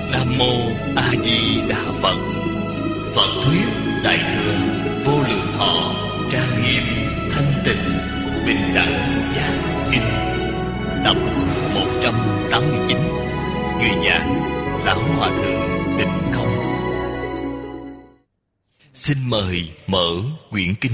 Nam Mô A Di Đà Phật. Phật thuyết Đại thừa Vô Lượng Thọ Trang Nghiêm Thanh Tịnh Bình Đẳng Giác Kinh, tập 189. Người giảng Lão Hòa Thượng Tịnh Không. Xin mời mở quyển kinh.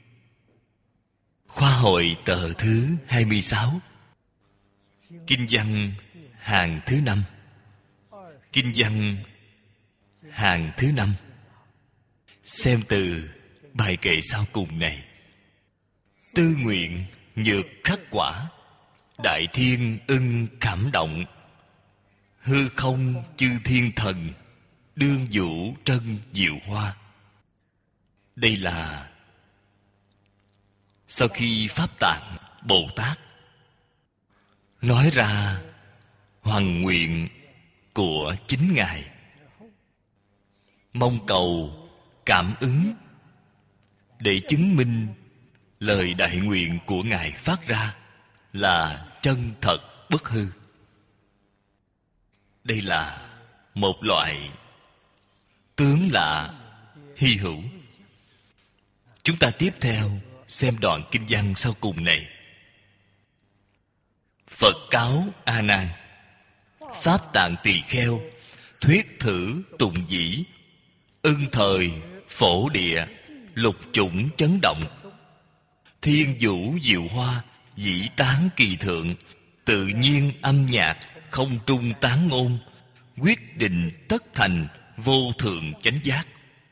Khoa hội tờ thứ 26. Kinh văn hàng thứ 5. Kinh văn hàng thứ 5. Xem từ bài kệ sau cùng này. Tư nguyện nhược khắc quả, đại thiên ưng cảm động. Hư không chư thiên thần, đương vũ trân diệu hoa. Đây là sau khi Pháp Tạng Bồ Tát nói ra hoằng nguyện của chính Ngài, mong cầu cảm ứng để chứng minh lời đại nguyện của Ngài phát ra là chân thật bất hư. Đây là một loại tướng lạ hy hữu. Chúng ta tiếp theo xem đoạn kinh văn sau cùng này. Phật cáo A Nan: Pháp Tạng Tỳ Kheo thuyết thử tụng dĩ, ưng thời phổ địa, lục chủng chấn động. Thiên vũ diệu hoa, dĩ tán kỳ thượng, tự nhiên âm nhạc, không trung tán ngôn. Quyết định tất thành, vô thượng chánh giác.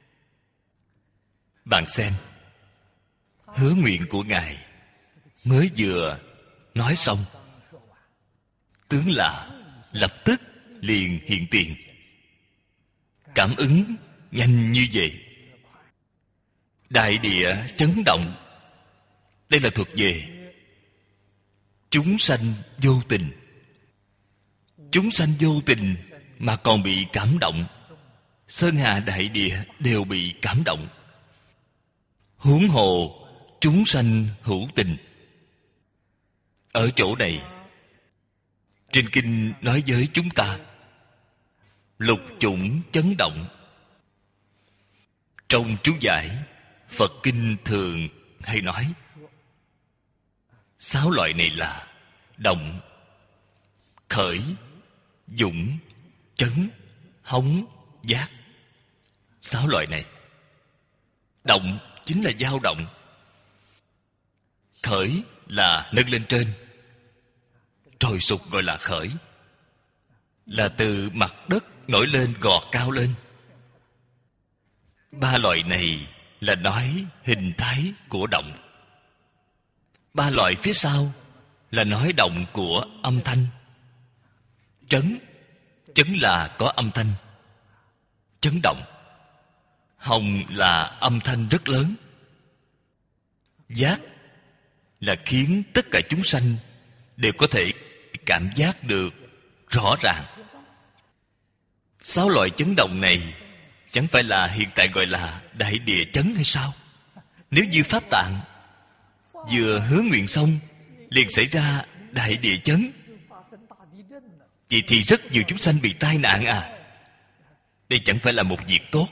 Bạn xem, hứa nguyện của Ngài mới vừa nói xong, tướng là lập tức liền hiện tiền. Cảm ứng nhanh như vậy. Đại địa chấn động. Đây là thuộc về chúng sanh vô tình. Chúng sanh vô tình mà còn bị cảm động. Sơn hà đại địa đều bị cảm động, huống hồ chúng sanh hữu tình. Ở chỗ này, trên kinh nói với chúng ta lục chủng chấn động. Trong chú giải Phật kinh thường hay nói 6 loại này là động, khởi, dũng, chấn, hống, giác. 6 loại này. Động chính là dao động. Khởi là nâng lên trên, trồi sụp gọi là khởi, là từ mặt đất nổi lên gọt cao lên. 3 loại này là nói hình thái của động. 3 loại phía sau là nói động của âm thanh. Chấn, chấn là có âm thanh, chấn động. Hồng là âm thanh rất lớn. Giác là khiến tất cả chúng sanh đều có thể cảm giác được rõ ràng. 6 loại chấn động này chẳng phải là hiện tại gọi là đại địa chấn hay sao? Nếu như Pháp Tạng vừa hứa nguyện xong liền xảy ra đại địa chấn, vậy thì rất nhiều chúng sanh bị tai nạn à. Đây chẳng phải là một việc tốt.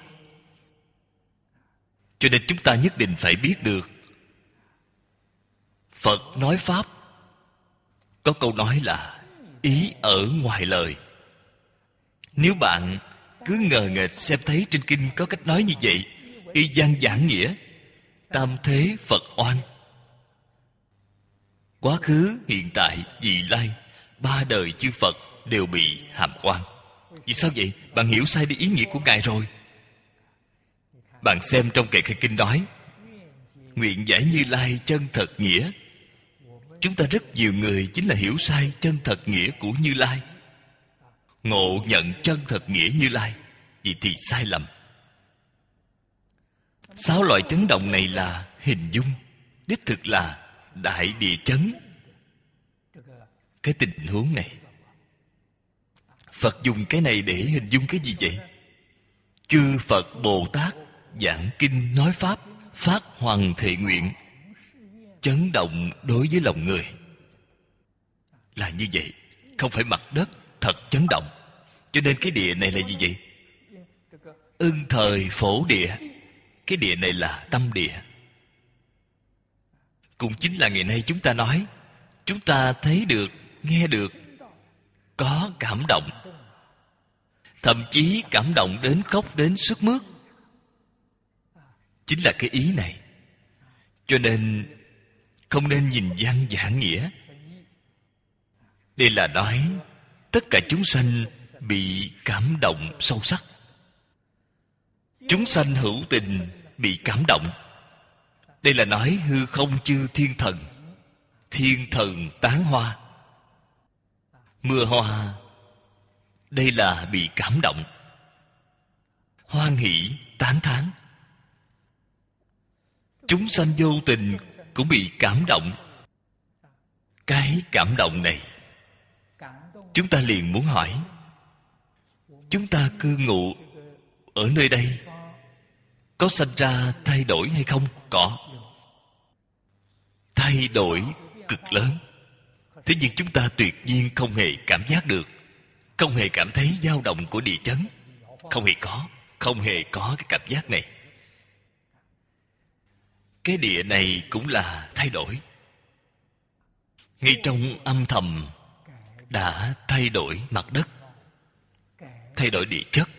Cho nên chúng ta nhất định phải biết được Phật nói Pháp có câu nói là ý ở ngoài lời. Nếu bạn cứ ngờ nghệch xem thấy trên kinh có cách nói như vậy, y văn giảng nghĩa, tam thế Phật oan, quá khứ, hiện tại, vị lai, 3 đời chư Phật đều bị hàm oan. Vì sao vậy? Bạn hiểu sai đi ý nghĩa của Ngài rồi. Bạn xem trong kệ khai kinh nói nguyện giải Như Lai chân thật nghĩa. Chúng ta rất nhiều người chính là hiểu sai chân thật nghĩa của Như Lai, ngộ nhận chân thật nghĩa Như Lai, vậy thì sai lầm. 6 loại chấn động này là hình dung, đích thực là đại địa chấn. Cái tình huống này, Phật dùng cái này để hình dung cái gì vậy? Chư Phật Bồ Tát giảng kinh nói Pháp, phát hoằng thệ nguyện, chấn động đối với lòng người. Là như vậy, không phải mặt đất thật chấn động, Cho nên cái địa này là gì vậy? Ưng thời phổ địa. Cái địa này là tâm địa. Cũng chính là ngày nay chúng ta nói, chúng ta thấy được, nghe được, có cảm động, thậm chí cảm động đến khóc, đến sức mướt. Chính là cái ý này. Cho nên không nên nhìn văn giảng nghĩa. Đây là nói tất cả chúng sanh bị cảm động sâu sắc. Chúng sanh hữu tình bị cảm động. Đây là nói hư không chư thiên thần. Thiên thần tán hoa, mưa hoa. Đây là bị cảm động, hoan hỷ tán thán. Chúng sanh vô tình cũng bị cảm động. Cái cảm động này, chúng ta liền muốn hỏi, chúng ta cư ngụ ở nơi đây có sanh ra thay đổi hay không? Có. Thay đổi cực lớn. Thế nhưng chúng ta tuyệt nhiên không hề cảm giác được, không hề cảm thấy dao động của địa chấn. Không hề có cái cảm giác này. Cái địa này cũng là thay đổi. Ngay trong âm thầm đã thay đổi mặt đất, thay đổi địa chất.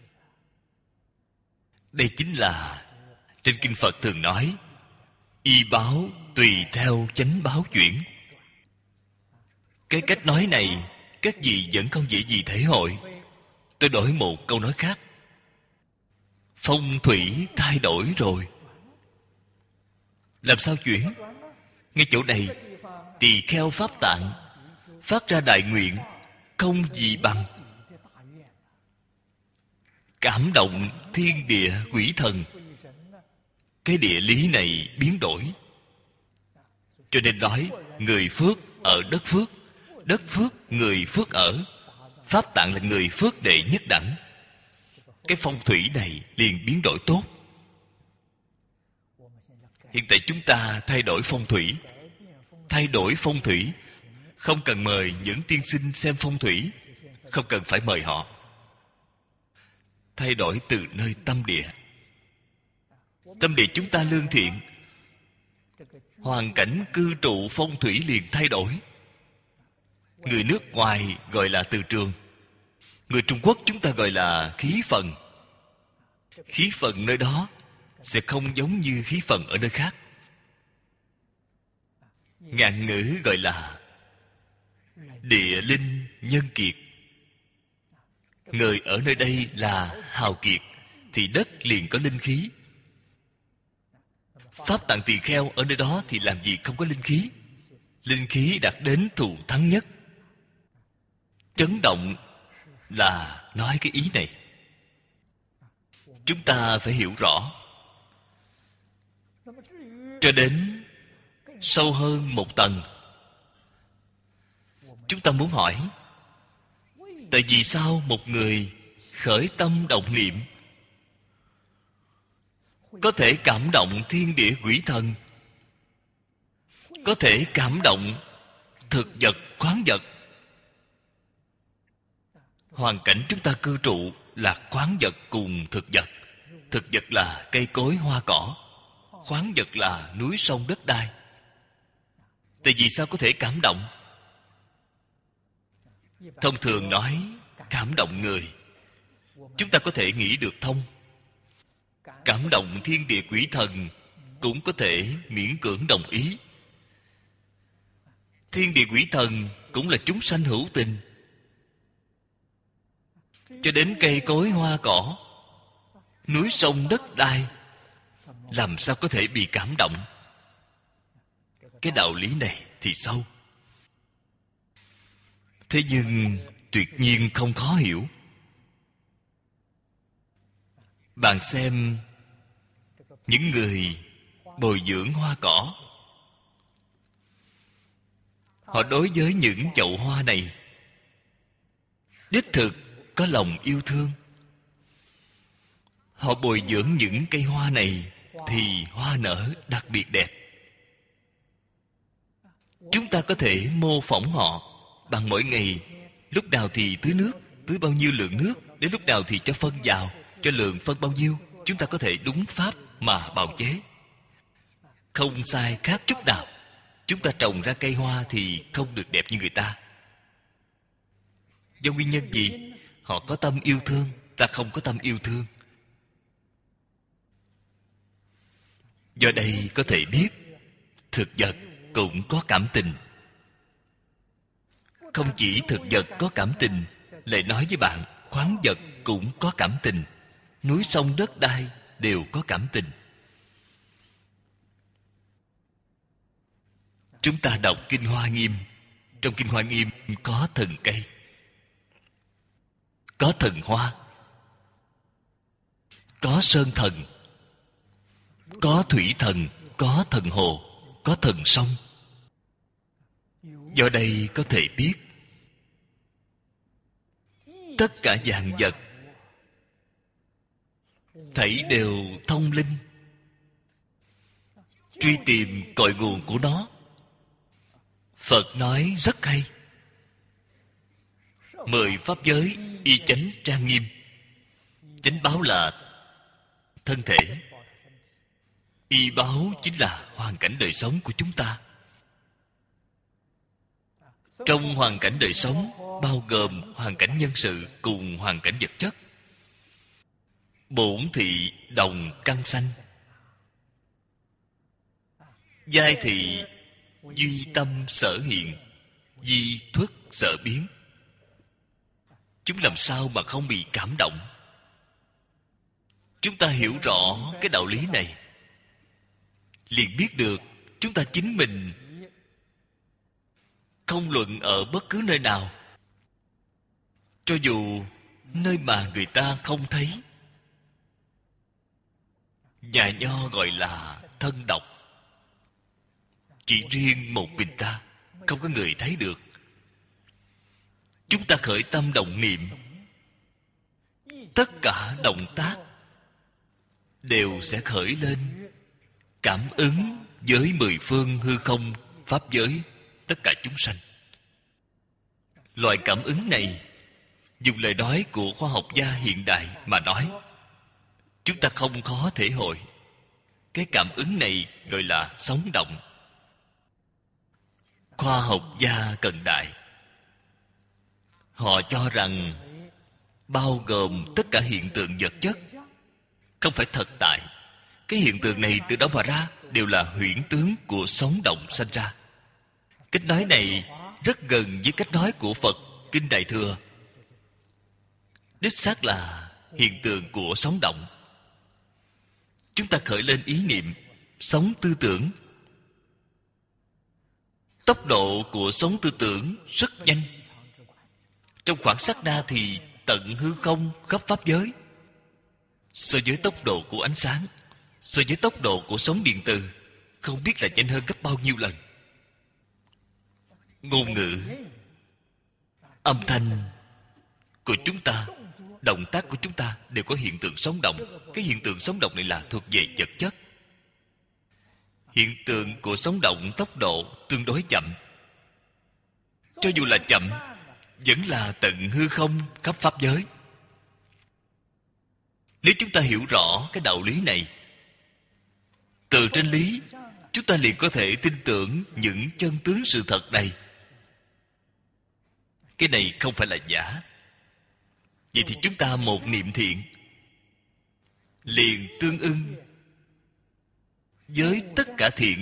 Đây chính là trên kinh Phật thường nói y báo tùy theo chánh báo chuyển. Cái cách nói này các vị vẫn không dễ gì thể hội. Tôi đổi một câu nói khác. Phong thủy thay đổi rồi, làm sao chuyển? Ngay chỗ này tỳ kheo pháp tạng phát ra đại nguyện, không gì bằng. Cảm động thiên địa quỷ thần. Cái địa lý này biến đổi. Cho nên nói người phước ở đất phước, đất phước người phước ở. Pháp tạng là người phước đệ nhất đẳng. Cái phong thủy này liền biến đổi tốt. Hiện tại chúng ta thay đổi phong thủy. Thay đổi phong thủy không cần mời những tiên sinh xem phong thủy, không cần phải mời họ. Thay đổi từ nơi tâm địa. Tâm địa chúng ta lương thiện, hoàn cảnh cư trụ phong thủy liền thay đổi. Người nước ngoài gọi là từ trường, người Trung Quốc chúng ta gọi là khí phần. Khí phần nơi đó sẽ không giống như khí phần ở nơi khác. Ngạn ngữ gọi là địa linh nhân kiệt. Người ở nơi đây là hào kiệt thì đất liền có linh khí. Pháp tạng tỳ kheo ở nơi đó thì làm gì không có linh khí. Linh khí đạt đến thù thắng nhất. Chấn động là nói cái ý này. Chúng ta phải hiểu rõ. Cho đến sâu hơn một tầng, chúng ta muốn hỏi, tại vì sao một người khởi tâm động niệm có thể cảm động thiên địa quỷ thần, có thể cảm động thực vật khoáng vật? Hoàn cảnh chúng ta cư trụ là khoáng vật cùng thực vật. Thực vật là cây cối hoa cỏ, khoáng vật là núi sông đất đai. Tại vì sao có thể cảm động? Thông thường nói cảm động người, chúng ta có thể nghĩ được thông. Cảm động thiên địa quỷ thần cũng có thể miễn cưỡng đồng ý. Thiên địa quỷ thần cũng là chúng sanh hữu tình. Cho đến cây cối hoa cỏ, núi sông đất đai, làm sao có thể bị cảm động? Cái đạo lý này thì sâu. Thế nhưng tuyệt nhiên không khó hiểu. Bạn xem những người bồi dưỡng hoa cỏ, họ đối với những chậu hoa này đích thực có lòng yêu thương. Họ bồi dưỡng những cây hoa này thì hoa nở đặc biệt đẹp. Chúng ta có thể mô phỏng họ bằng mỗi ngày lúc nào thì tưới nước, tưới bao nhiêu lượng nước, đến lúc nào thì cho phân vào, cho lượng phân bao nhiêu, chúng ta có thể đúng pháp mà bào chế, không sai khác chút nào. Chúng ta trồng ra cây hoa thì không được đẹp như người ta. Do nguyên nhân gì? Họ có tâm yêu thương, ta không có tâm yêu thương. Do đây có thể biết thực vật cũng có cảm tình. Không chỉ thực vật có cảm tình, lại nói với bạn, khoáng vật cũng có cảm tình, núi sông đất đai đều có cảm tình. Chúng ta đọc Kinh Hoa Nghiêm. Trong Kinh Hoa Nghiêm có thần cây, có thần hoa, có sơn thần, có thủy thần, có thần hồ, có thần sông. Do đây có thể biết tất cả vạn vật thảy đều thông linh. Truy tìm cội nguồn của nó, Phật nói rất hay. 10 pháp giới y chánh trang nghiêm. Chánh báo là thân thể, y báo chính là hoàn cảnh đời sống của chúng ta. Trong hoàn cảnh đời sống bao gồm hoàn cảnh nhân sự cùng hoàn cảnh vật chất. Bổn thị đồng căn sanh, giai thị duy tâm sở hiện, di thuất sở biến. Chúng làm sao mà không bị cảm động? Chúng ta hiểu rõ cái đạo lý này, liền biết được chúng ta chính mình không luận ở bất cứ nơi nào, cho dù nơi mà người ta không thấy. Nhà Nho gọi là thân độc, chỉ riêng một mình ta, không có người thấy được. Chúng ta khởi tâm động niệm, tất cả động tác đều sẽ khởi lên cảm ứng với 10 phương hư không pháp giới tất cả chúng sanh. Loại cảm ứng này, dùng lời nói của khoa học gia hiện đại mà nói, chúng ta không khó thể hội. Cái cảm ứng này gọi là sống động. Khoa học gia cận đại, họ cho rằng bao gồm tất cả hiện tượng vật chất, không phải thật tại. Cái hiện tượng này từ đó mà ra đều là huyễn tướng của sống động sanh ra. Cách nói này rất gần với cách nói của Phật Kinh Đại Thừa. Đích xác là hiện tượng của sống động. Chúng ta khởi lên ý niệm, sống tư tưởng. Tốc độ của sống tư tưởng rất nhanh. Trong khoảng sát na thì tận hư không khắp pháp giới. So với tốc độ của ánh sáng, so với tốc độ của sóng điện từ, không biết là nhanh hơn gấp bao nhiêu lần. Ngôn ngữ, âm thanh của chúng ta, động tác của chúng ta đều có hiện tượng sống động. Cái hiện tượng sống động này là thuộc về vật chất. Hiện tượng của sống động tốc độ tương đối chậm. Cho dù là chậm, vẫn là tận hư không khắp pháp giới. Nếu chúng ta hiểu rõ cái đạo lý này, từ trên lý, chúng ta liền có thể tin tưởng những chân tướng sự thật này. Cái này không phải là giả. Vậy thì chúng ta một niệm thiện liền tương ưng với tất cả thiện,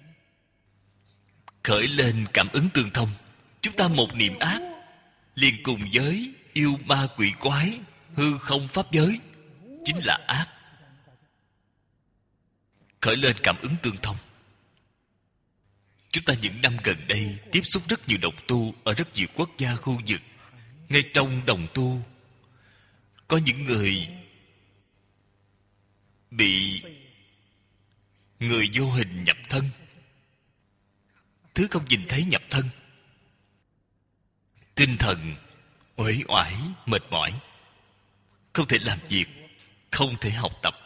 khởi lên cảm ứng tương thông. Chúng ta một niệm ác liền cùng với yêu ma quỷ quái, hư không pháp giới, chính là ác, khởi lên cảm ứng tương thông. Chúng ta những năm gần đây tiếp xúc rất nhiều đồng tu ở rất nhiều quốc gia khu vực. Ngay trong đồng tu có những người bị người vô hình nhập thân, thứ không nhìn thấy nhập thân, tinh thần uể oải mệt mỏi, không thể làm việc, không thể học tập,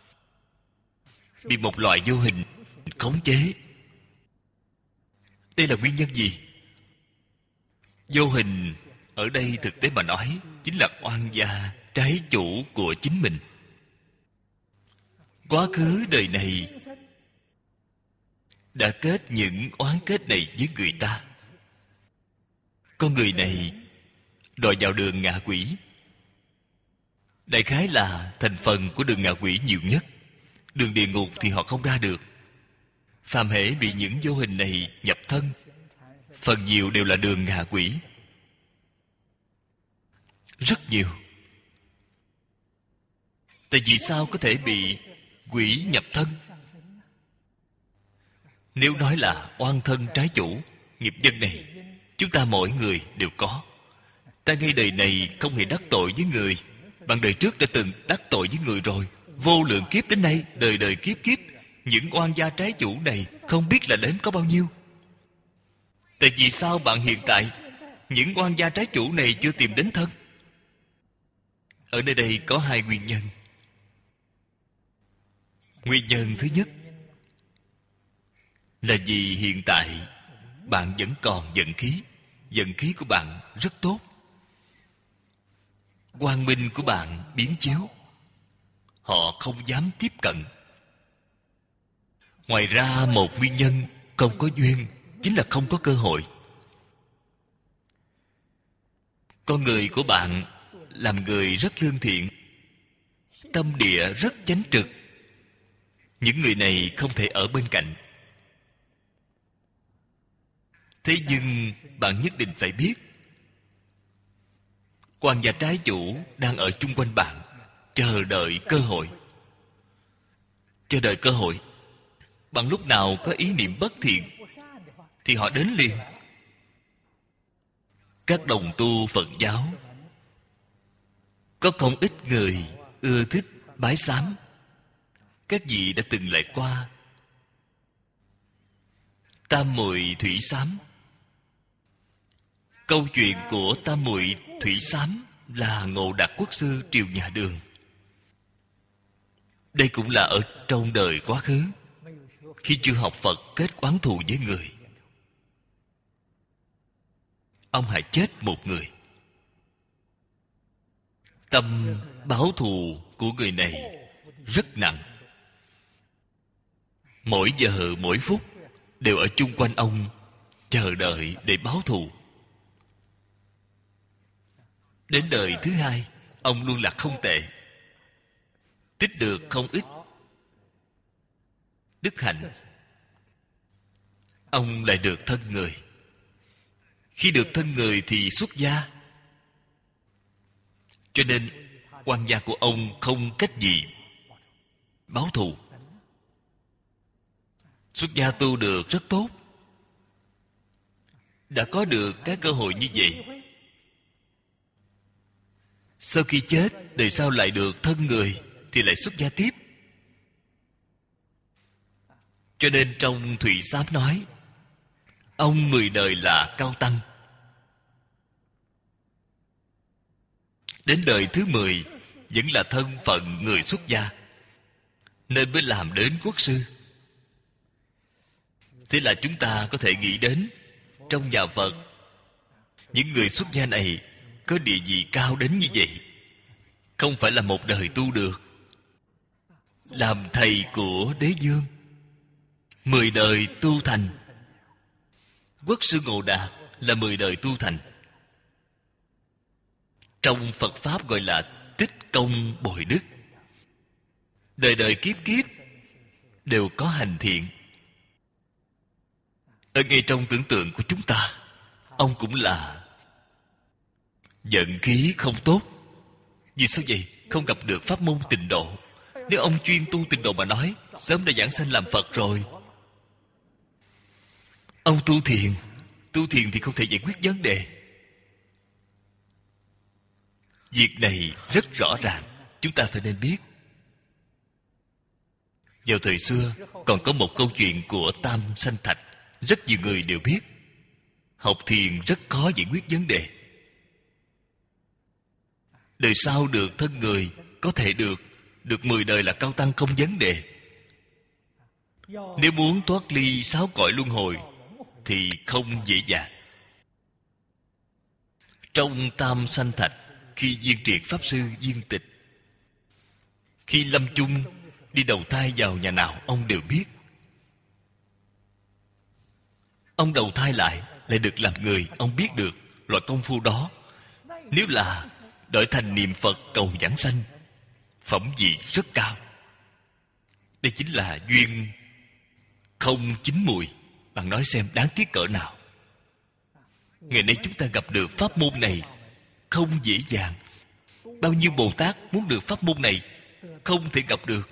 bị một loại vô hình khống chế. Đây là nguyên nhân gì? Vô hình Ở đây thực tế mà nói, chính là oan gia trái chủ của chính mình. Quá khứ đời này đã kết những oán kết này với người ta. Con người này đòi vào đường ngạ quỷ. Đại khái là thành phần của đường ngạ quỷ nhiều nhất. Đường địa ngục thì họ không ra được. Phàm hễ bị những vô hình này nhập thân, phần nhiều đều là đường ngạ quỷ. Rất nhiều. Tại vì sao có thể bị quỷ nhập thân? Nếu nói là oan thân trái chủ, nghiệp nhân này chúng ta mỗi người đều có. Ta ngay đời này không hề đắc tội với người, bằng đời trước đã từng đắc tội với người rồi. Vô lượng kiếp đến nay, đời đời kiếp kiếp, những oan gia trái chủ này không biết là đến có bao nhiêu. Tại vì sao bạn hiện tại những oan gia trái chủ này chưa tìm đến thân? Ở nơi đây có hai nguyên nhân. Nguyên nhân thứ nhất là vì hiện tại bạn vẫn còn vận khí. Vận khí của bạn rất tốt. Quang minh của bạn biến chiếu, họ không dám tiếp cận. Ngoài ra một nguyên nhân không có duyên, chính là không có cơ hội. Con người của bạn làm người rất lương thiện, tâm địa rất chánh trực. Những người này không thể ở bên cạnh. Thế nhưng bạn nhất định phải biết, quan gia trái chủ đang ở chung quanh bạn, chờ đợi cơ hội. Chờ đợi cơ hội. Bạn lúc nào có ý niệm bất thiện thì họ đến liền. Các đồng tu Phật giáo có không ít người ưa thích bái sám. Các vị đã từng lại qua Tam Muội Thủy Sám. Câu chuyện của Tam Muội Thủy Sám là Ngộ Đạt Quốc sư triều nhà Đường. Đây cũng là ở trong đời quá khứ, khi chưa học Phật kết oán thù với người. Ông hại chết một người. Tâm báo thù của người này rất nặng. Mỗi giờ mỗi phút đều ở chung quanh ông, chờ đợi để báo thù. Đến đời thứ hai, ông luôn là không tệ, tích được không ít đức hạnh. Ông lại được thân người. Khi được thân người thì xuất gia. Cho nên quan gia của ông không cách gì báo thù. Xuất gia tu được rất tốt. Đã có được cái cơ hội như vậy, sau khi chết, đời sau lại được thân người thì lại xuất gia tiếp. Cho nên trong Thủy Sám nói, ông 10 đời là cao tăng. Đến đời thứ 10 vẫn là thân phận người xuất gia, nên mới làm đến quốc sư. Thế là chúng ta có thể nghĩ đến, trong nhà Phật, những người xuất gia này có địa vị cao đến như vậy, không phải là một đời tu được. Làm thầy của Đế Dương, 10 đời tu thành. Quốc sư Ngộ Đạt là 10 đời tu thành. Trong Phật Pháp gọi là tích công bồi đức. Đời đời kiếp kiếp đều có hành thiện. Ở ngay trong tưởng tượng của chúng ta, ông cũng là vận khí không tốt. Vì sao vậy? Không gặp được pháp môn tịnh độ. Nếu ông chuyên tu tịnh độ mà nói, sớm đã giảng sanh làm Phật rồi. Ông tu thiền thì không thể giải quyết vấn đề. Việc này rất rõ ràng, chúng ta phải nên biết. Vào thời xưa còn có một câu chuyện của Tam Sanh Thạch, rất nhiều người đều biết. Học thiền rất khó giải quyết vấn đề. Đời sau được thân người, có thể được 10 đời là cao tăng không vấn đề. Nếu muốn thoát ly 6 cõi luân hồi thì không dễ dàng. Trong Tam Sanh Thạch, khi Viên Triệt Pháp Sư viên tịch, khi lâm chung đi đầu thai vào nhà nào, ông đều biết. Ông đầu thai lại được làm người, ông biết được loại công phu đó. Nếu là đổi thành niệm Phật cầu giảng sanh, phẩm vị rất cao. Đây chính là duyên không chín mùi. Bạn nói xem đáng tiếc cỡ nào. Ngày nay chúng ta gặp được pháp môn này không dễ dàng. Bao nhiêu Bồ Tát muốn được pháp môn này, không thể gặp được.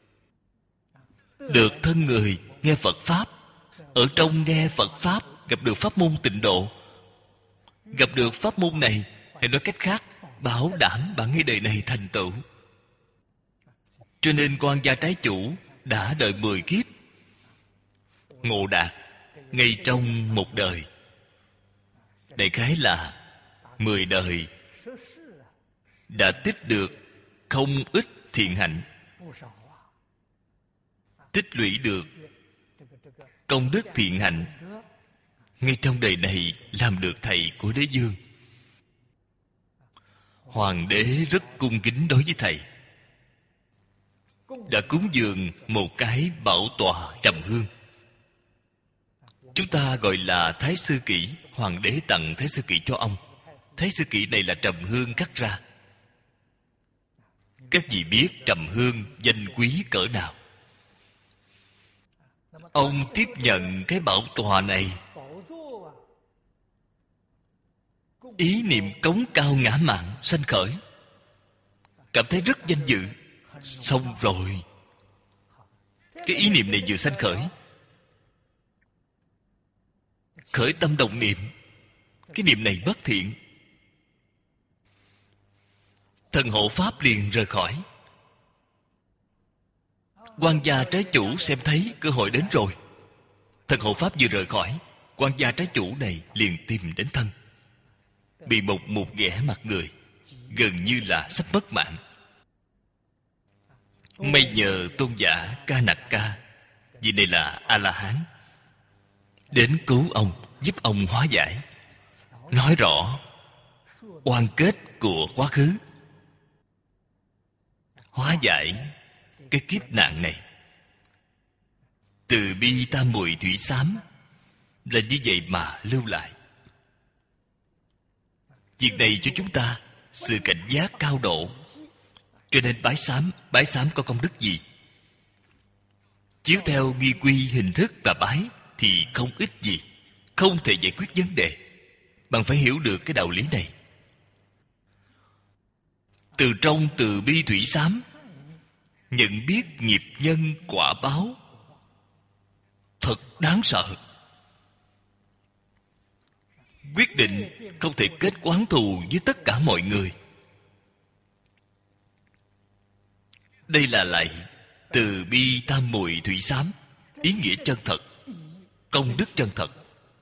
Được thân người nghe Phật Pháp, ở trong nghe Phật Pháp gặp được pháp môn tịnh độ, gặp được pháp môn này, hay nói cách khác, bảo đảm bạn ngay đời này thành tựu. Cho nên Quan Gia Trái Chủ đã đợi 10 kiếp ngộ đạt ngay trong một đời. Đại khái là 10 đời đã tích được không ít thiện hạnh, tích lũy được công đức thiện hạnh, ngay trong đời này làm được thầy của đế vương. Hoàng đế rất cung kính đối với thầy, đã cúng dường một cái bảo tọa trầm hương. Chúng ta gọi là Thái Sư Kỷ. Hoàng đế tặng Thái Sư Kỷ cho ông. Thái Sư Kỷ này là trầm hương cắt ra. Các vị biết trầm hương danh quý cỡ nào. Ông tiếp nhận cái bảo tọa này, ý niệm cống cao ngã mạn sanh khởi, cảm thấy rất danh dự. Xong rồi, cái ý niệm này vừa sanh khởi, khởi tâm động niệm, cái niệm này bất thiện, thần hộ pháp liền rời khỏi. Quan Gia Trái Chủ xem thấy cơ hội đến rồi, thần hộ pháp vừa rời khỏi, Quan Gia Trái Chủ này liền tìm đến thân, bị một ghẻ mặt người, gần như là sắp mất mạng. May nhờ tôn giả Ca Nặc Ca, vì đây là A-la-hán, đến cứu ông, giúp ông hóa giải, nói rõ oan kết của quá khứ, hóa giải cái kiếp nạn này. Từ bi tam muội thủy xám là như vậy mà lưu lại. Việc này cho chúng ta sự cảnh giác cao độ. Cho nên bái sám có công đức gì? Chiếu theo nghi quy hình thức và bái thì không ít gì, không thể giải quyết vấn đề. Bạn phải hiểu được cái đạo lý này. Từ trong từ bi thủy xám nhận biết nghiệp nhân quả báo, thật đáng sợ. Quyết định không thể kết oán thù với tất cả mọi người. Đây là lại từ bi tam muội thủy xám, ý nghĩa chân thật, công đức chân thật.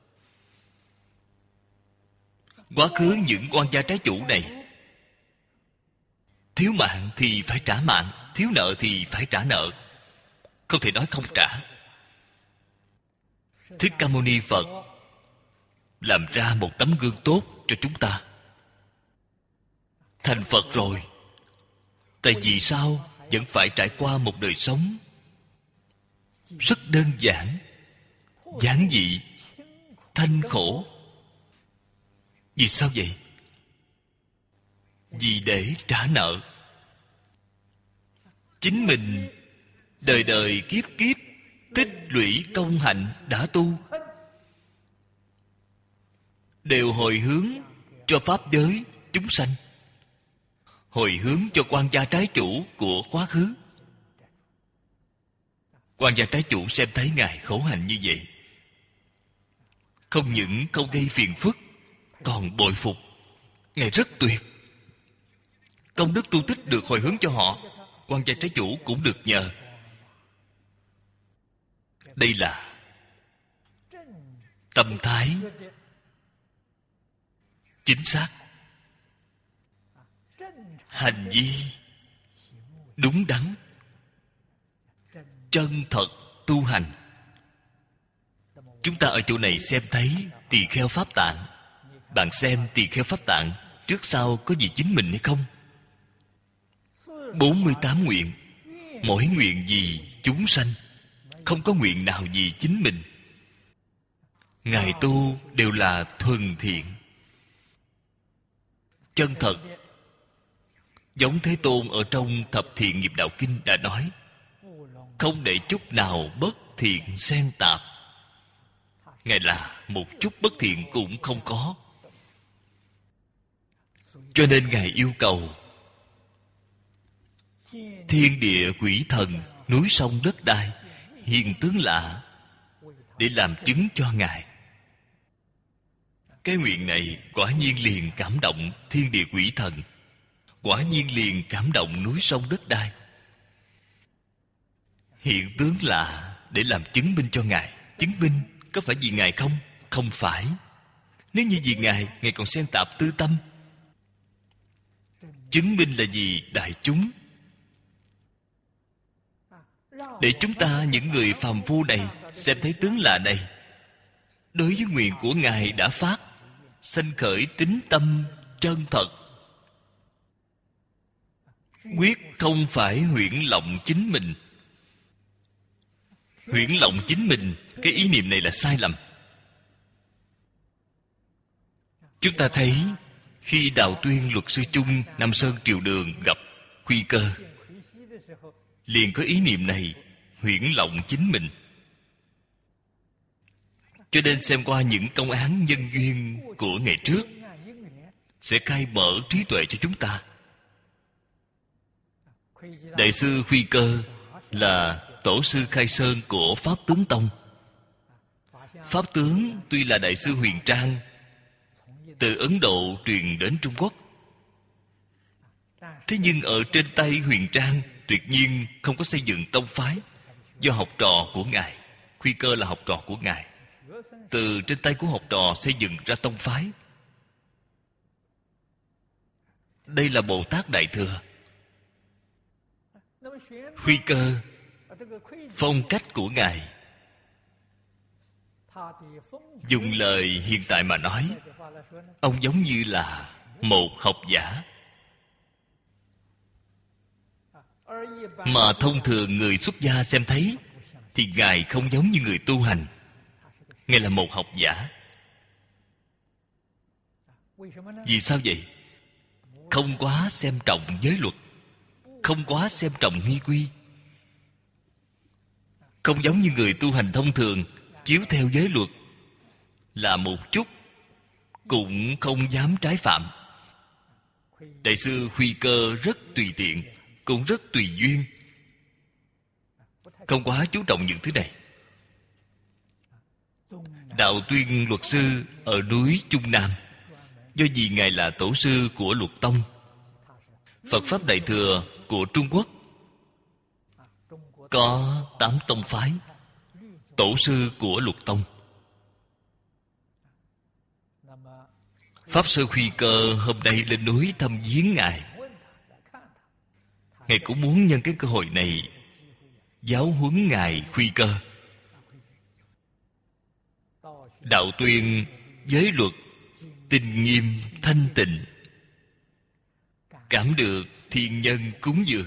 Quá khứ những Quan Gia Trái Chủ này, thiếu mạng thì phải trả mạng, thiếu nợ thì phải trả nợ, không thể nói không trả. Thích Ca Mâu Ni Phật làm ra một tấm gương tốt cho chúng ta. Thành Phật rồi, tại vì sao vẫn phải trải qua một đời sống rất đơn giản, giản dị, thanh khổ? Vì sao vậy? Vì để trả nợ. Chính mình đời đời kiếp kiếp tích lũy công hạnh đã tu, đều hồi hướng cho pháp giới chúng sanh, hồi hướng cho Quan Gia Trái Chủ của quá khứ. Quan Gia Trái Chủ xem thấy Ngài khổ hạnh như vậy, không những không gây phiền phức, còn bội phục. Ngài rất tuyệt. Công đức tu tích được hồi hướng cho họ, Quan Gia Trái Chủ cũng được nhờ. Đây là tâm thái chính xác, hành vi đúng đắn, chân thật tu hành. Chúng ta ở chỗ này xem thấy tỳ kheo Pháp Tạng, Bạn xem tỳ kheo Pháp Tạng trước sau có gì chính mình hay không? 48 nguyện, mỗi nguyện vì chúng sanh, không có nguyện nào vì chính mình. Ngài tu đều là thuần thiện, chân thật. Giống Thế Tôn ở trong Thập Thiện Nghiệp Đạo Kinh đã nói, không để chút nào bất thiện xen tạp. Ngài là một chút bất thiện cũng không có. Cho nên Ngài yêu cầu thiên địa quỷ thần, núi sông đất đai, hiện tướng lạ để làm chứng cho Ngài. Cái nguyện này quả nhiên liền cảm động thiên địa quỷ thần, quả nhiên liền cảm động núi sông đất đai. Hiện tướng lạ để làm chứng minh cho Ngài. Chứng minh có phải vì Ngài không? Không phải. Nếu như vì Ngài, Ngài còn xen tạp tư tâm. Chứng minh là vì đại chúng, để chúng ta những người phàm phu này xem thấy tướng lạ này, đối với nguyện của Ngài đã phát, sanh khởi tín tâm chân thật, quyết không phải huyễn lộng chính mình. Huyễn lộng chính mình, cái ý niệm này là sai lầm. Chúng ta thấy khi Đào Tuyên luật sư chung Nam Sơn Triều Đường gặp Khuy Cơ, liền có ý niệm này, huyễn lộng chính mình. Cho nên xem qua những công án nhân duyên của ngày trước sẽ khai mở trí tuệ cho chúng ta. Đại sư Khuy Cơ là tổ sư khai sơn của Pháp Tướng Tông. Pháp Tướng tuy là đại sư Huyền Trang từ Ấn Độ truyền đến Trung Quốc, thế nhưng ở trên tay Huyền Trang tuyệt nhiên không có xây dựng tông phái. Do học trò của Ngài, Khuy Cơ là học trò của Ngài, từ trên tay của học trò xây dựng ra tông phái. Đây là Bồ Tát Đại Thừa. Khuy Cơ, phong cách của Ngài, dùng lời hiện tại mà nói, ông giống như là một học giả. Mà thông thường người xuất gia xem thấy thì Ngài không giống như người tu hành. Ngài là một học giả. Vì sao vậy? Không quá xem trọng giới luật, không quá xem trọng nghi quy. Không giống như người tu hành thông thường, chiếu theo giới luật là một chút cũng không dám trái phạm. Đại sư Khuy Cơ rất tùy tiện, cũng rất tùy duyên, không quá chú trọng những thứ này. Đạo Tuyên luật sư ở núi Trung Nam, do vì Ngài là tổ sư của Luật Tông. Phật Pháp Đại Thừa của Trung Quốc có 8 tông phái, tổ sư của Luật Tông. Pháp Sư Khuy Cơ hôm nay lên núi thăm viếng Ngài. Ngài cũng muốn nhân cái cơ hội này giáo huấn Ngài Khuy Cơ. Đạo Tuyên giới luật tinh nghiêm thanh tịnh, cảm được thiên nhân cúng dường.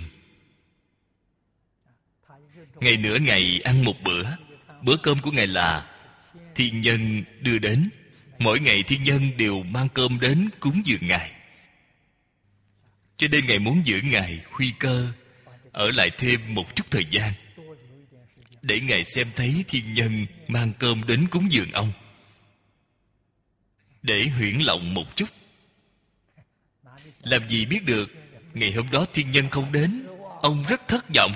Ngày nửa ngày ăn một bữa. Bữa cơm của Ngài là thiên nhân đưa đến. Mỗi ngày thiên nhân đều mang cơm đến cúng dường Ngài. Cho nên Ngài muốn giữ Ngài Khuy Cơ ở lại thêm một chút thời gian, để Ngài xem thấy thiên nhân mang cơm đến cúng dường ông, để huyễn lộng một chút. Làm gì biết được ngày hôm đó thiên nhân không đến, ông rất thất vọng.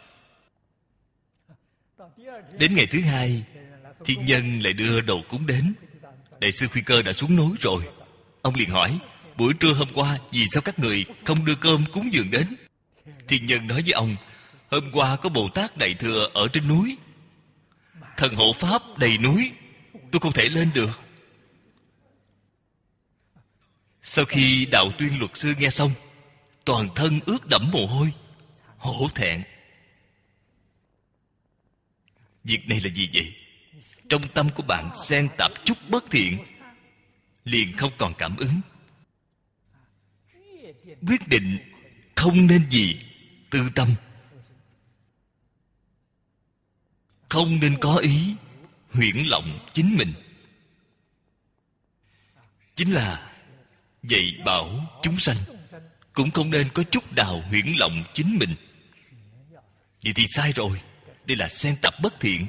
Đến ngày thứ hai, thiên nhân lại đưa đồ cúng đến. Đại sư Khuy Cơ đã xuống núi rồi. Ông liền hỏi, buổi trưa hôm qua vì sao các người không đưa cơm cúng dường đến? Thiên nhân nói với ông, hôm qua có Bồ Tát Đại Thừa ở trên núi, thần hộ pháp đầy núi, tôi không thể lên được. Sau khi Đạo Tuyên luật sư nghe xong, toàn thân ướt đẫm mồ hôi, hổ thẹn. Việc này là gì vậy? Trong tâm của bạn xen tạp chút bất thiện, liền không còn cảm ứng. Quyết định không nên gì tư tâm, không nên có ý huyễn lộng chính mình. Chính là dạy bảo chúng sanh cũng không nên có chút nào huyễn lộng chính mình. Vậy thì sai rồi. Đây là xen tập bất thiện.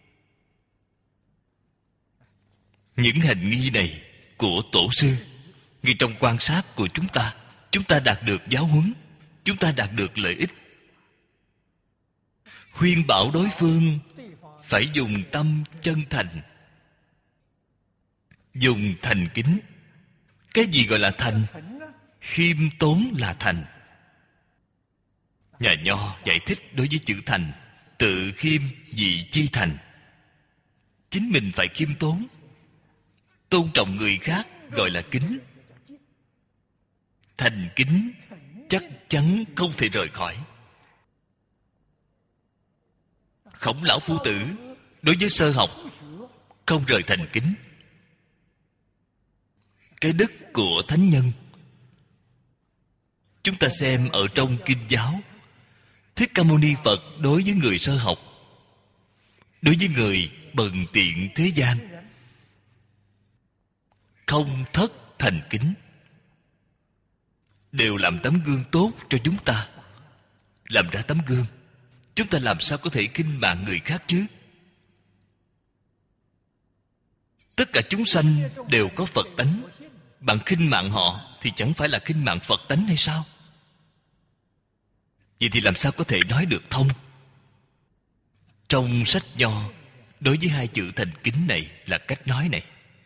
Những hành nghi này của tổ sư, ngay trong quan sát của chúng ta đạt được giáo huấn, chúng ta đạt được lợi ích. Khuyên bảo đối phương phải dùng tâm chân thành, dùng thành kính. Cái gì gọi là thành? Khiêm tốn là thành. Nhà Nho giải thích đối với chữ thành: tự khiêm vị chi thành. Chính mình phải khiêm tốn, tôn trọng người khác gọi là kính. Thành kính chắc chắn không thể rời khỏi. Khổng lão phu tử đối với sơ học không rời thành kính. Cái đức của thánh nhân, chúng ta xem ở trong kinh giáo, Thích Ca Mâu Ni Phật đối với người sơ học, đối với người bần tiện thế gian, không thất thành kính, đều làm tấm gương tốt cho chúng ta. Làm ra tấm gương, chúng ta làm sao có thể khinh mạng người khác chứ? Tất cả chúng sanh đều có Phật tánh. Bạn khinh mạng họ thì chẳng phải là khinh mạng Phật tánh hay sao? Vậy thì làm sao có thể nói được thông? Trong sách Nho, đối với hai chữ thành kính này là cách nói này.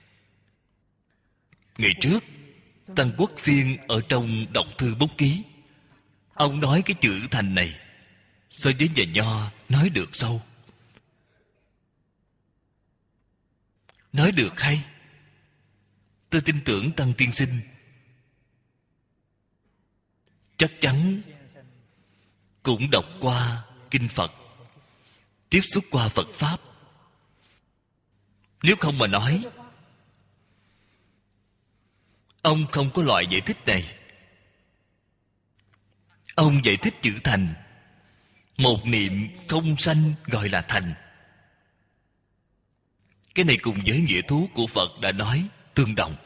Ngày trước, Tăng Quốc Phiên ở trong đọc thư bút ký, ông nói cái chữ thành này so với nhà Nho nói được sâu, nói được hay. Tôi tin tưởng Tăng tiên sinh chắc chắn cũng đọc qua kinh Phật, tiếp xúc qua Phật Pháp. Nếu không mà nói, ông không có loại giải thích này. Ông giải thích chữ thành: một niệm không sanh gọi là thành. Cái này cùng với nghĩa thú của Phật đã nói tương đồng.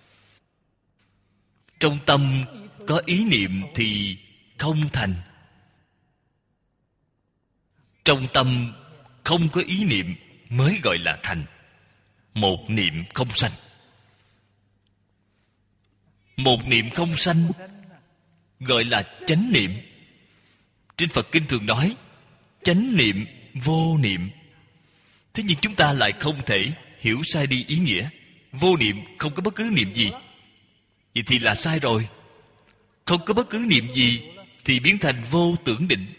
Trong tâm có ý niệm thì không thành. Trong tâm không có ý niệm mới gọi là thành. Một niệm không sanh. Một niệm không sanh gọi là chánh niệm. Trên Phật Kinh thường nói chánh niệm, vô niệm. Thế nhưng chúng ta lại không thể hiểu sai đi ý nghĩa. Vô niệm không có bất cứ niệm gì, vậy thì là sai rồi. Không có bất cứ niệm gì thì biến thành vô tưởng định.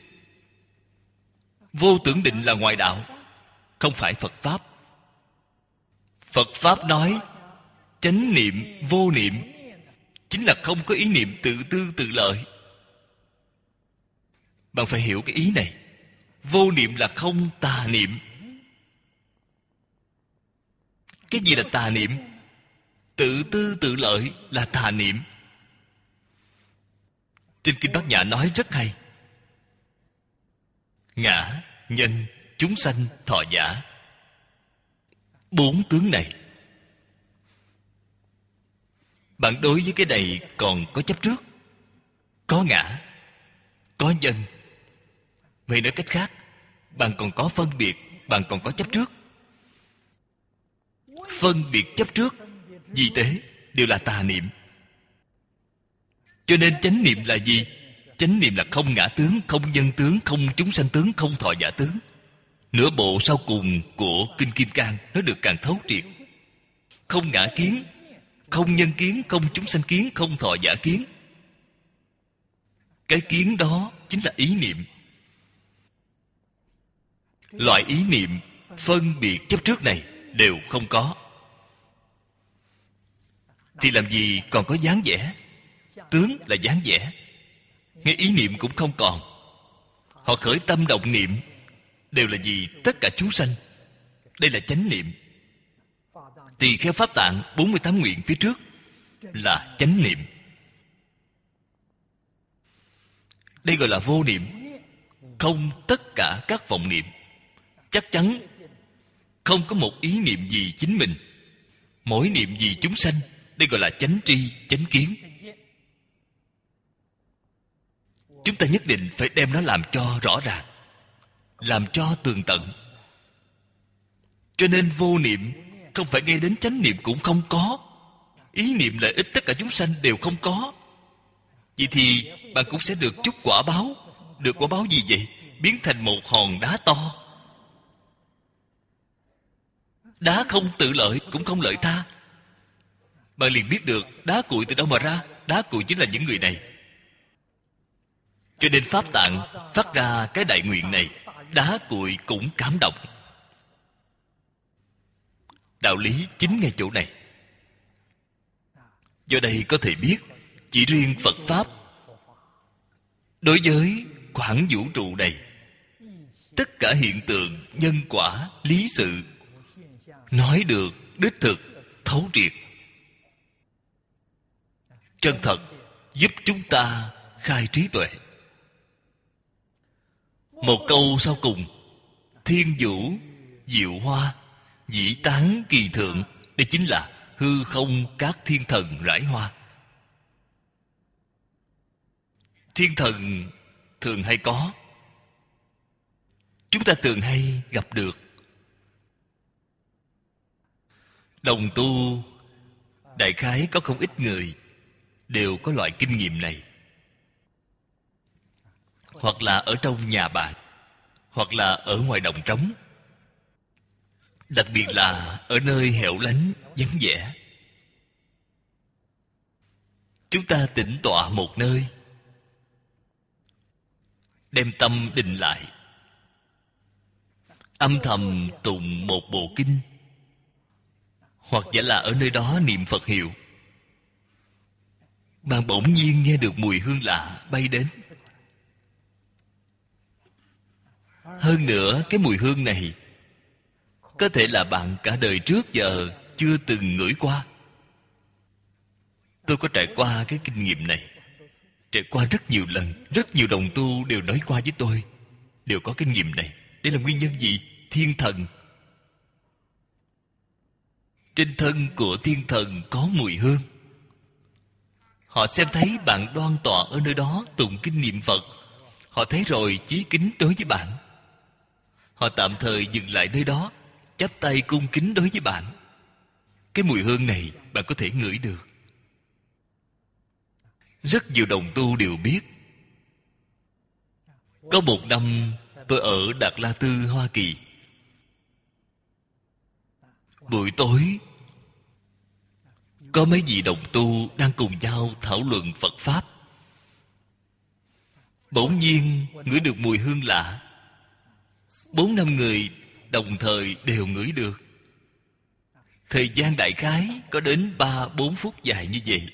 Vô tưởng định là ngoại đạo, không phải Phật Pháp. Phật Pháp nói chánh niệm, vô niệm chính là không có ý niệm tự tư tự lợi. Bạn phải hiểu cái ý này. Vô niệm là không tà niệm. Cái gì là tà niệm? Tự tư tự lợi là tà niệm. Trên Kinh Bát Nhã nói rất hay: ngã, nhân, chúng sanh, thọ giả. Bốn tướng này, bạn đối với cái này còn có chấp trước, có ngã, có nhân. Vậy nói cách khác, bạn còn có phân biệt, bạn còn có chấp trước. Phân biệt chấp trước, vi tế đều là tà niệm. Cho nên chánh niệm là gì? Chánh niệm là không ngã tướng, không nhân tướng, không chúng sanh tướng, không thọ giả tướng. Nửa bộ sau cùng của Kinh Kim Cang nó được càng thấu triệt. Không ngã kiến, không nhân kiến, không chúng sanh kiến, không thọ giả kiến. Cái kiến đó chính là ý niệm. Loại ý niệm phân biệt chấp trước này đều không có, thì làm gì còn có dáng vẻ? Tướng là dáng vẻ, ngay ý niệm cũng không còn. Họ khởi tâm động niệm đều là gì? Tất cả chúng sanh. Đây là chánh niệm. Tỳ kheo Pháp Tạng 48 nguyện phía trước là chánh niệm. Đây gọi là vô niệm, không tất cả các vọng niệm. Chắc chắn không có một ý niệm gì chính mình, mỗi niệm gì chúng sanh. Đây gọi là chánh tri, chánh kiến. Chúng ta nhất định phải đem nó làm cho rõ ràng, làm cho tường tận. Cho nên vô niệm không phải ngay đến chánh niệm cũng không có. Ý niệm lợi ích tất cả chúng sanh đều không có. Vậy thì bạn cũng sẽ được chút quả báo. Được quả báo gì vậy? Biến thành một hòn đá to. Đá không tự lợi cũng không lợi tha. Bạn liền biết được đá cuội từ đâu mà ra. Đá cuội chính là những người này. Cho nên Pháp Tạng phát ra cái đại nguyện này, đá cuội cũng cảm động. Đạo lý chính ngay chỗ này. Do đây có thể biết, chỉ riêng Phật Pháp, đối với khoảng vũ trụ này, tất cả hiện tượng, nhân quả, lý sự, nói được đích thực, thấu triệt, chân thật, giúp chúng ta khai trí tuệ. Một câu sau cùng: thiên vũ diệu hoa, dĩ tán kỳ thượng. Đây chính là hư không các thiên thần rải hoa. Thiên thần thường hay có, chúng ta thường hay gặp được. Đồng tu đại khái có không ít người đều có loại kinh nghiệm này, hoặc là ở trong nhà bạn, hoặc là ở ngoài đồng trống, đặc biệt là ở nơi hẻo lánh vắng vẻ. Chúng ta tĩnh tọa một nơi, đem tâm định lại, âm thầm tụng một bộ kinh, hoặc giả là ở nơi đó niệm Phật hiệu. Bạn bỗng nhiên nghe được mùi hương lạ bay đến. Hơn nữa, cái mùi hương này có thể là bạn cả đời trước giờ chưa từng ngửi qua. Tôi có trải qua cái kinh nghiệm này, trải qua rất nhiều lần. Rất nhiều đồng tu đều nói qua với tôi, đều có kinh nghiệm này. Đây là nguyên nhân gì? Thiên thần. Trên thân của thiên thần có mùi hương. Họ xem thấy bạn đoan tọa ở nơi đó tụng kinh niệm Phật, họ thấy rồi chí kính đối với bạn. Họ tạm thời dừng lại nơi đó, chắp tay cung kính đối với bạn. Cái mùi hương này bạn có thể ngửi được. Rất nhiều đồng tu đều biết. Có một năm tôi ở Đạt La Tư, Hoa Kỳ. Buổi tối có mấy vị đồng tu đang cùng nhau thảo luận Phật Pháp. Bỗng nhiên ngửi được mùi hương lạ. 4-5 người đồng thời đều ngửi được. Thời gian đại khái có đến 3-4 phút dài như vậy.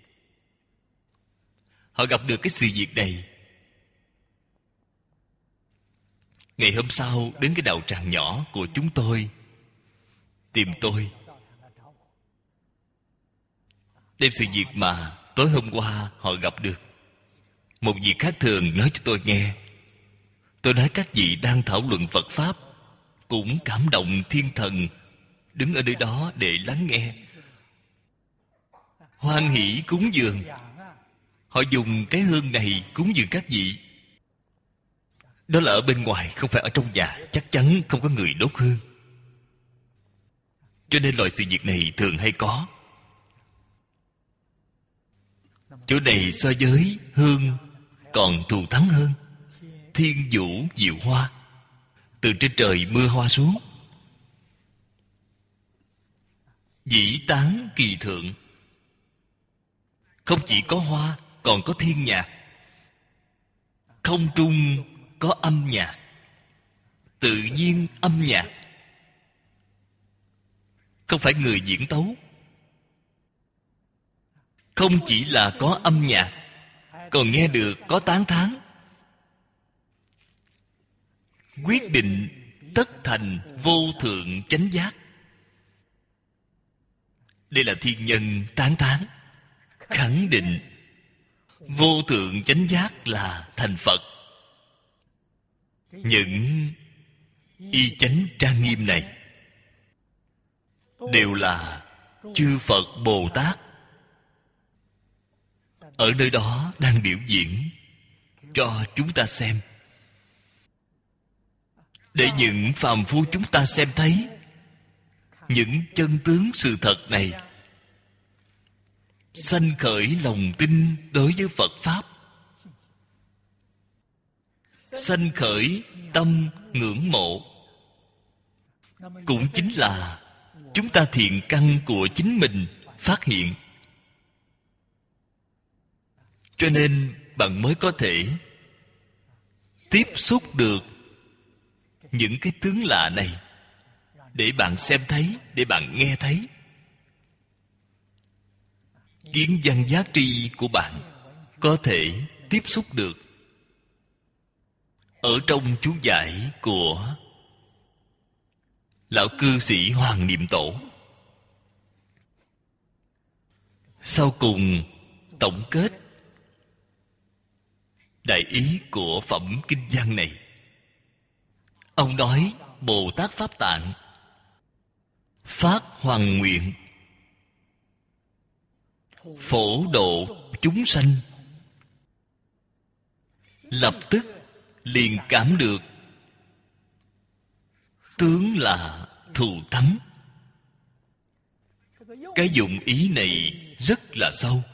Họ gặp được cái sự việc này. Ngày hôm sau đến cái đạo tràng nhỏ của chúng tôi tìm tôi, đem sự việc mà tối hôm qua họ gặp được. Một việc khác thường nói cho tôi nghe. Tôi nói các vị đang thảo luận Phật Pháp, cũng cảm động thiên thần đứng ở nơi đó để lắng nghe, hoan hỷ cúng dường. Họ dùng cái hương này cúng dường các vị. Đó là ở bên ngoài, không phải ở trong nhà. Chắc chắn không có người đốt hương. Cho nên loại sự việc này thường hay có. Chỗ này so với hương còn thù thắng hơn. Thiên vũ diệu hoa, từ trên trời mưa hoa xuống. Dĩ tán kỳ thượng, không chỉ có hoa, còn có thiên nhạc. Không trung có âm nhạc, tự nhiên âm nhạc, không phải người diễn tấu. Không chỉ là có âm nhạc, còn nghe được có tán thán. Quyết định tất thành vô thượng chánh giác. Đây là thiên nhân tán thán, khẳng định vô thượng chánh giác là thành Phật. Những y chánh trang nghiêm này đều là chư Phật Bồ Tát ở nơi đó đang biểu diễn cho chúng ta xem, để những phàm phu chúng ta xem thấy những chân tướng sự thật này, sanh khởi lòng tin đối với Phật Pháp, sanh khởi tâm ngưỡng mộ. Cũng chính là chúng ta thiện căn của chính mình phát hiện. Cho nên bạn mới có thể tiếp xúc được những cái tướng lạ này, để bạn xem thấy, để bạn nghe thấy. Kiến văn giác tri của bạn có thể tiếp xúc được. Ở trong chú giải của lão cư sĩ Hoàng Niệm Tổ, sau cùng tổng kết đại ý của phẩm kinh văn này. Ông nói Bồ Tát Pháp Tạng phát hoằng nguyện, phổ độ chúng sanh, lập tức liền cảm được tướng là thù thắng. Cái dụng ý này rất là sâu.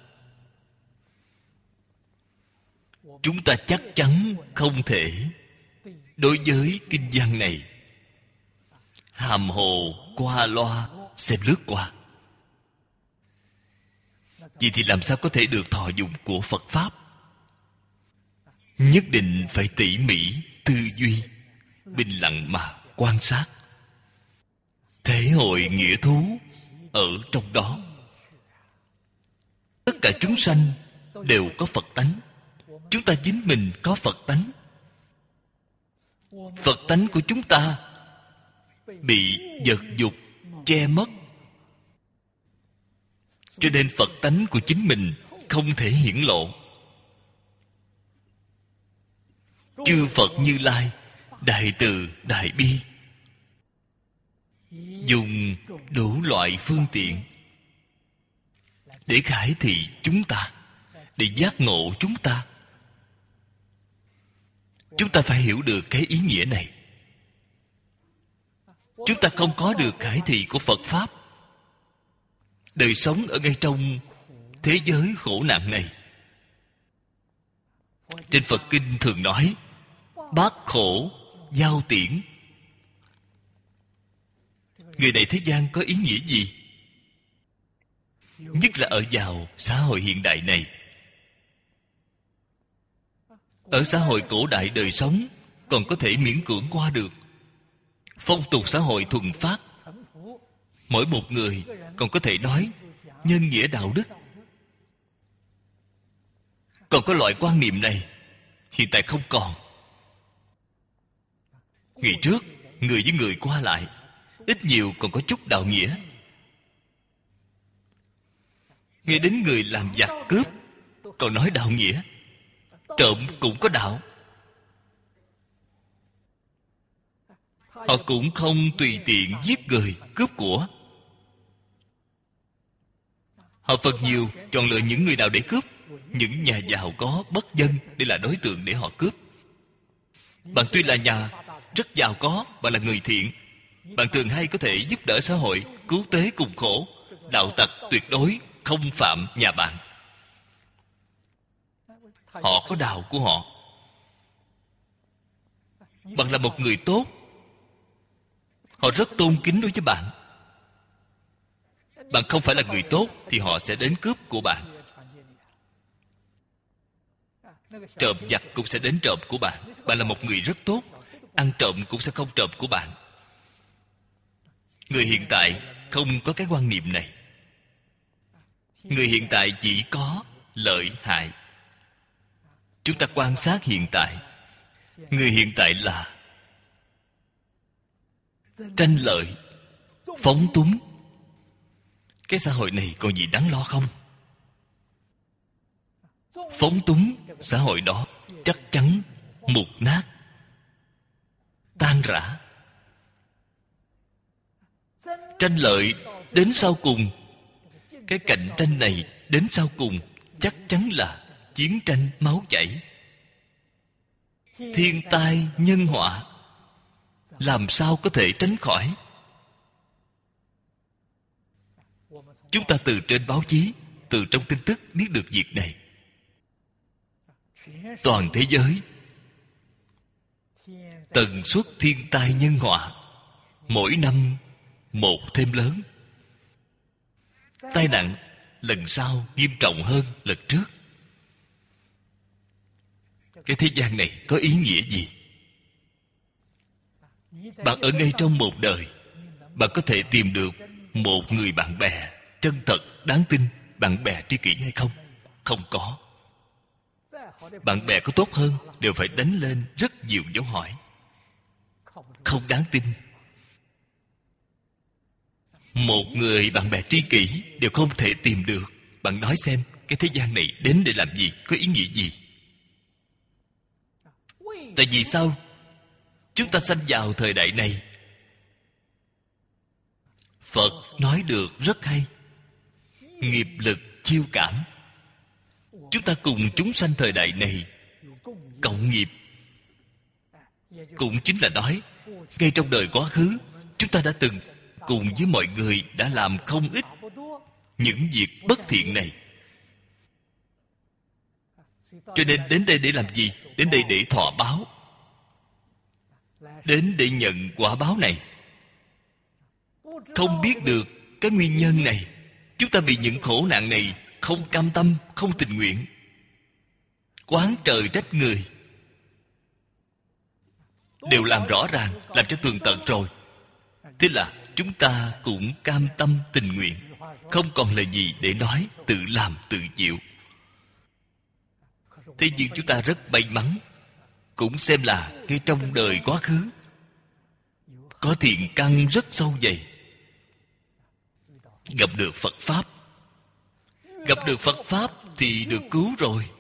Chúng ta chắc chắn không thể đối với kinh văn này hàm hồ qua loa xem lướt qua. Vậy thì làm sao có thể được thọ dụng của Phật Pháp? Nhất định phải tỉ mỉ tư duy, bình lặng mà quan sát, thể hội nghĩa thú ở trong đó. Tất cả chúng sanh đều có Phật tánh. Chúng ta chính mình có Phật tánh. Phật tánh của chúng ta bị vật dục che mất, cho nên Phật tánh của chính mình không thể hiển lộ. Chư Phật Như Lai đại từ đại bi, dùng đủ loại phương tiện để khải thị chúng ta, để giác ngộ chúng ta. Chúng ta phải hiểu được cái ý nghĩa này. Chúng ta không có được khải thị của Phật Pháp, đời sống ở ngay trong thế giới khổ nạn này. Trên Phật Kinh thường nói bát khổ giao tiễn. Người này thế gian có ý nghĩa gì? Nhất là ở vào xã hội hiện đại này. Ở xã hội cổ đại đời sống còn có thể miễn cưỡng qua được. Phong tục xã hội thuần phát, mỗi một người còn có thể nói nhân nghĩa đạo đức. Còn có loại quan niệm này, hiện tại không còn. Ngày trước, người với người qua lại, ít nhiều còn có chút đạo nghĩa. Nghe đến người làm giặc cướp, còn nói đạo nghĩa. Trộm cũng có đạo. Họ cũng không tùy tiện giết người, cướp của. Họ phần nhiều chọn lựa những người nào để cướp? Những nhà giàu có, bất dân, đây là đối tượng để họ cướp. Bạn tuy là nhà rất giàu có, bạn là người thiện, bạn thường hay có thể giúp đỡ xã hội, cứu tế cùng khổ. Đạo tặc tuyệt đối không phạm nhà bạn. Họ có đạo của họ. Bạn là một người tốt, họ rất tôn kính đối với bạn. Bạn không phải là người tốt thì họ sẽ đến cướp của bạn. Trộm giặc cũng sẽ đến trộm của bạn. Bạn là một người rất tốt, ăn trộm cũng sẽ không trộm của bạn. Người hiện tại không có cái quan niệm này. Người hiện tại chỉ có lợi hại. Chúng ta quan sát hiện tại, người hiện tại là tranh lợi, phóng túng, cái xã hội này còn gì đáng lo không? Phóng túng, xã hội đó chắc chắn mục nát, tan rã. Tranh lợi đến sau cùng, cái cạnh tranh này đến sau cùng chắc chắn là chiến tranh máu chảy. Thiên tai nhân họa làm sao có thể tránh khỏi? Chúng ta từ trên báo chí, từ trong tin tức biết được việc này. Toàn thế giới, tần suất thiên tai nhân họa mỗi năm một thêm lớn. Tai nạn lần sau nghiêm trọng hơn lần trước. Cái thế gian này có ý nghĩa gì? Bạn ở ngay trong một đời, bạn có thể tìm được một người bạn bè chân thật, đáng tin, bạn bè tri kỷ hay không? Không có. Bạn bè có tốt hơn đều phải đánh lên rất nhiều dấu hỏi. Không đáng tin. Một người bạn bè tri kỷ đều không thể tìm được. Bạn nói xem, cái thế gian này đến để làm gì? Có ý nghĩa gì? Tại vì sao chúng ta sanh vào thời đại này? Phật nói được rất hay. Nghiệp lực chiêu cảm. Chúng ta cùng chúng sanh thời đại này cộng nghiệp. Cũng chính là nói, ngay trong đời quá khứ, chúng ta đã từng cùng với mọi người đã làm không ít những việc bất thiện này. Cho nên đến đây để làm gì? Đến đây để thọ báo. Đến để nhận quả báo này. Không biết được cái nguyên nhân này, chúng ta bị những khổ nạn này, không cam tâm, không tình nguyện, oán trời trách người, đều làm rõ ràng, làm cho tường tận rồi. Thế là chúng ta cũng cam tâm tình nguyện, không còn lời gì để nói, tự làm tự chịu. Thế nhưng chúng ta rất may mắn, cũng xem là ngay trong đời quá khứ có thiện căn rất sâu dày, gặp được Phật Pháp. Gặp được Phật Pháp thì được cứu rồi,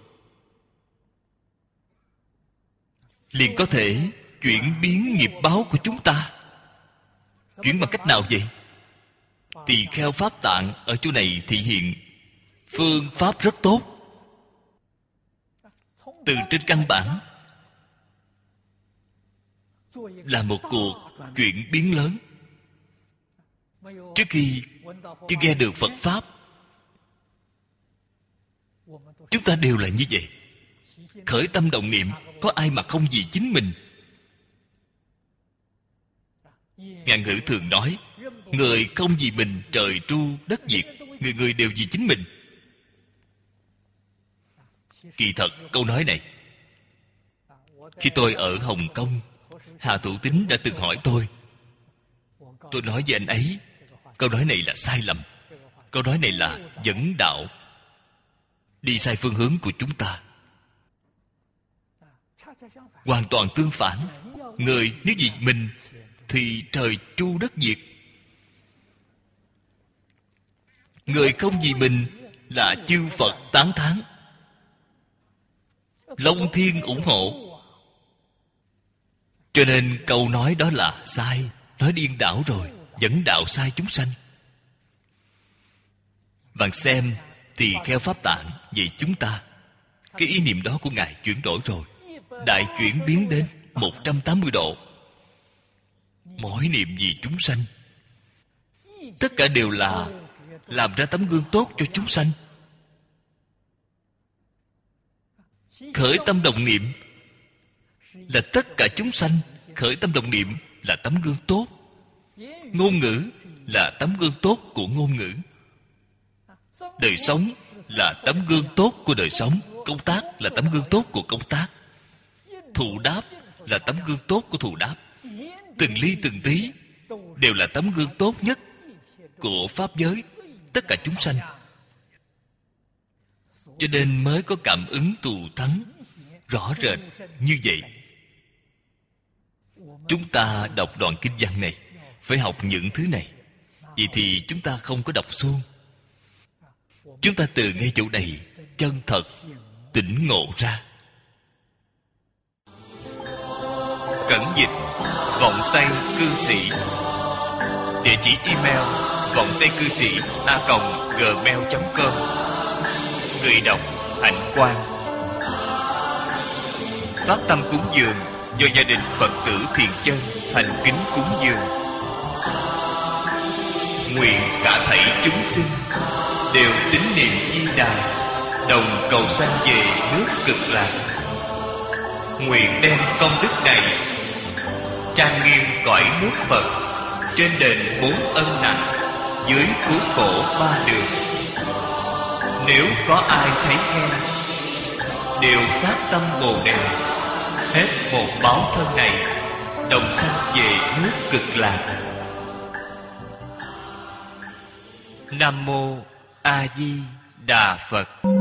liền có thể chuyển biến nghiệp báo của chúng ta. Chuyển bằng cách nào vậy? Tỳ kheo Pháp Tạng ở chỗ này thị hiện phương pháp rất tốt. Từ trên căn bản là một cuộc chuyển biến lớn. Trước khi chưa nghe được Phật Pháp, chúng ta đều là như vậy. Khởi tâm động niệm, có ai mà không vì chính mình? Ngạn ngữ thường nói, người không vì mình trời tru đất diệt, người người đều vì chính mình. Kỳ thật câu nói này, khi tôi ở Hồng Kông, Hà Thủ Tín đã từng hỏi tôi nói với anh ấy, câu nói này là sai lầm. Câu nói này là dẫn đạo đi sai phương hướng của chúng ta. Hoàn toàn tương phản. Người nếu vì mình thì trời tru đất diệt. Người không vì mình là chư Phật tán thán, Long Thiên ủng hộ. Cho nên câu nói đó là sai, nói điên đảo rồi, dẫn đạo sai chúng sanh. Bạn xem Tỳ kheo Pháp Tạng vậy chúng ta, cái ý niệm đó của Ngài chuyển đổi rồi, đại chuyển biến đến 180 độ. Mỗi niệm vì chúng sanh, tất cả đều là làm ra tấm gương tốt cho chúng sanh. Khởi tâm đồng niệm là tất cả chúng sanh. Khởi tâm đồng niệm là tấm gương tốt. Ngôn ngữ là tấm gương tốt của ngôn ngữ. Đời sống là tấm gương tốt của đời sống. Công tác là tấm gương tốt của công tác. Thụ đáp là tấm gương tốt của thụ đáp. Từng ly từng tí đều là tấm gương tốt nhất của pháp giới, tất cả chúng sanh. Cho nên mới có cảm ứng thù thắng rõ rệt như vậy. Chúng ta đọc đoạn kinh văn này phải học những thứ này. Vậy thì chúng ta không có đọc suông, Chúng ta từ ngay chỗ này chân thật tỉnh ngộ ra. Cẩn dịch Vọng Tây Cư Sĩ. Địa chỉ email vọng tây cư sĩ @gmail.com. Người đọc Hạnh Quang. Phát tâm cúng dường do gia đình Phật tử Thiền Chân thành kính cúng dường. Nguyện cả thảy chúng sinh đều tín niệm Di Đà, đồng cầu sanh về nước Cực Lạc. Nguyện đem công đức này trang nghiêm cõi nước Phật, trên đền 4 ân nặng, dưới cứu khổ 3 đường. Nếu có ai thấy nghe, đều phát tâm Bồ Đề, hết một báo thân này, đồng sanh về nước Cực Lạc. Nam Mô A Di Đà Phật.